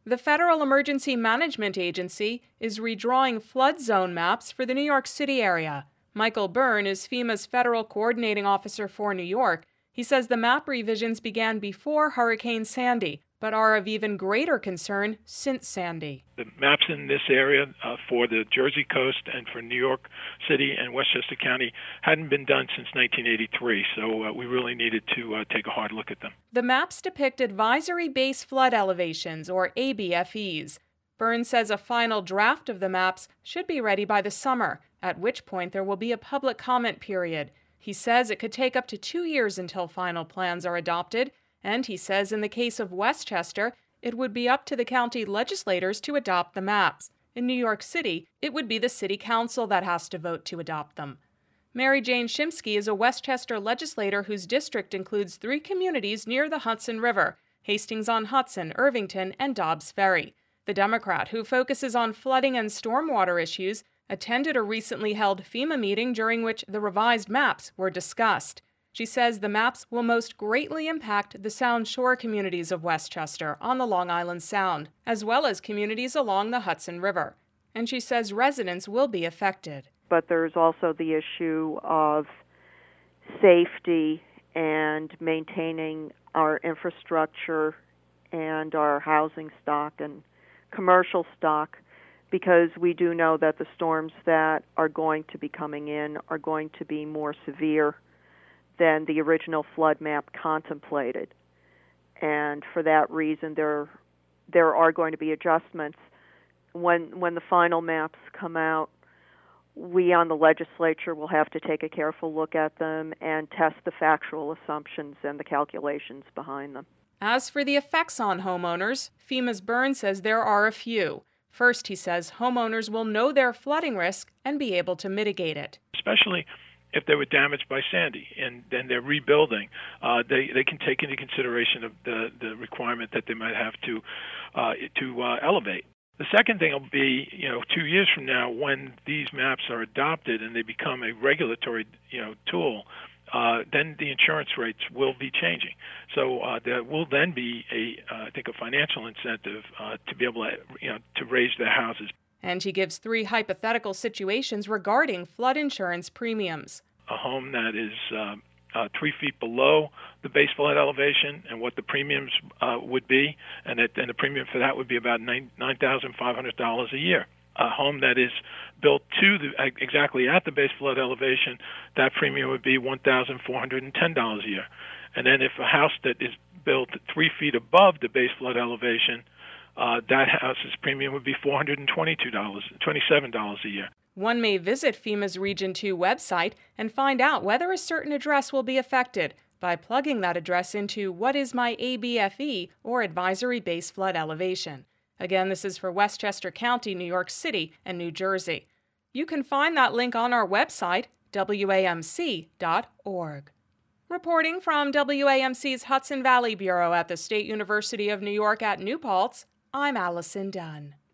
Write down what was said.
The Federal Emergency Management Agency is redrawing flood zone maps for the New York City area. Michael Byrne is FEMA's federal coordinating officer for New York. He says the map revisions began before Hurricane Sandy, but are of even greater concern since Sandy. The maps in this area for the Jersey coast and for New York City and Westchester County hadn't been done since 1983, so we really needed to take a hard look at them. The maps depict advisory base flood elevations, or ABFEs. Byrne says a final draft of the maps should be ready by the summer, at which point there will be a public comment period. He says it could take up to 2 years until final plans are adopted, and he says in the case of Westchester, it would be up to the county legislators to adopt the maps. In New York City, it would be the city council that has to vote to adopt them. Mary Jane Shimsky is a Westchester legislator whose district includes 3 communities near the Hudson River: Hastings-on-Hudson, Irvington, and Dobbs Ferry. The Democrat, who focuses on flooding and stormwater issues, attended a recently held FEMA meeting during which the revised maps were discussed. She says the maps will most greatly impact the Sound Shore communities of Westchester on the Long Island Sound, as well as communities along the Hudson River. And she says residents will be affected. But there's also the issue of safety and maintaining our infrastructure and our housing stock and commercial stock, because we do know that the storms that are going to be coming in are going to be more severe than the original flood map contemplated. And for that reason, there are going to be adjustments. When the final maps come out, we on the legislature will have to take a careful look at them and test the factual assumptions and the calculations behind them. As for the effects on homeowners, FEMA's Byrne says there are a few. First, he says homeowners will know their flooding risk and be able to mitigate it. Especially if they were damaged by Sandy and then they're rebuilding, they can take into consideration of the requirement that they might have to elevate. The second thing will be, 2 years from now, when these maps are adopted and they become a regulatory, tool, then the insurance rates will be changing. So there will then be I think a financial incentive to be able to raise their houses. And he gives 3 hypothetical situations regarding flood insurance premiums. A home that is 3 feet below the base flood elevation and what the premiums would be, and the premium for that would be about $9,500 a year. A home that is built exactly at the base flood elevation, that premium would be $1,410 a year. And then if a house that is built 3 feet above the base flood elevation, that house's premium would be $427 a year. One may visit FEMA's Region 2 website and find out whether a certain address will be affected by plugging that address into What is my ABFE, or Advisory Base Flood Elevation. Again, this is for Westchester County, New York City, and New Jersey. You can find that link on our website, WAMC.org. Reporting from WAMC's Hudson Valley Bureau at the State University of New York at New Paltz, I'm Allison Dunn.